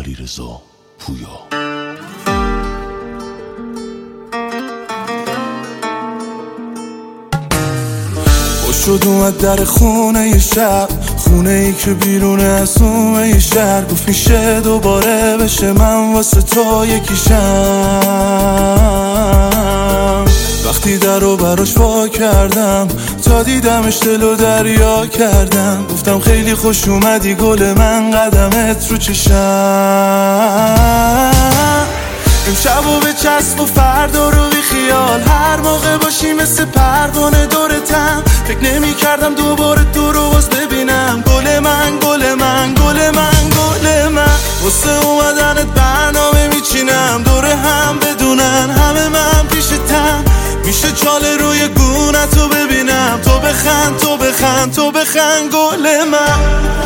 علیرضا پویا. شد اومد در خونه ی شب، خونه ای که بیرونه از اومه ی شهر. گفت میشه دوباره بشه من واسه تو یکیشم. وقتی در رو براش وا کردم تا دیدمش دلو دریا کردم. گفتم خیلی خوش اومدی گل من، قدمت رو چشم. امشبو به چسب و فردا رو بی خیال، هر موقع باشی مثل پروانه دورتم. فکر نمی کردم دوباره تو رو باز ببینم. گل من گل من گل من گل من، واسه اومدنت برنامه میچینم. دوره هم بدونن همه من پیشتم. میشه چاله روی گونتو ببینم. تو بخند تو بخند تو بخند گل من.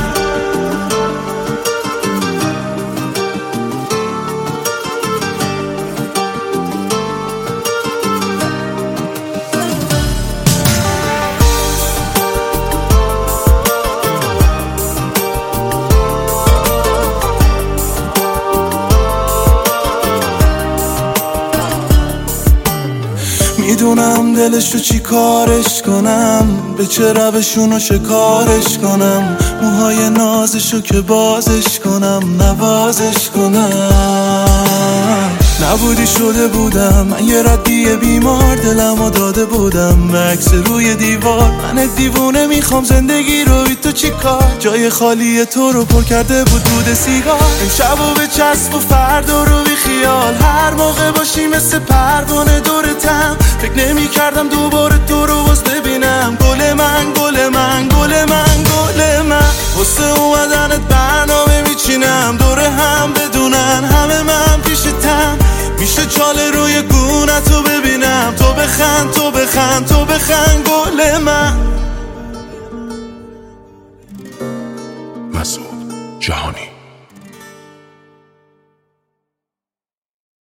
میدونم دلشو چی کارش کنم، به چه روشونو شکارش کنم. موهای نازشو که بازش کنم نوازش کنم. نبودی شده بودم من یه ردیه بیمار، دلمو داده بودم به عکس روی دیوار. من دیوونه میخوام زندگی رو بی تو چی کار، جای خالی تو رو پر کرده بود دود سیگار. امشبو به چسب و فردا رو بی خیال، هر موقع باشی مثل پروانه دورتم. فکر نمی کردم دوباره تو رو باز ببینم. گل من گل من گل من گل من، واسه اومدنت برنامه میچینم. دوره هم بدونن همه من پیشتم. میشه چاله روی گونتو ببینم. تو بخند تو بخند تو بخند گل من. مسعود جهانی.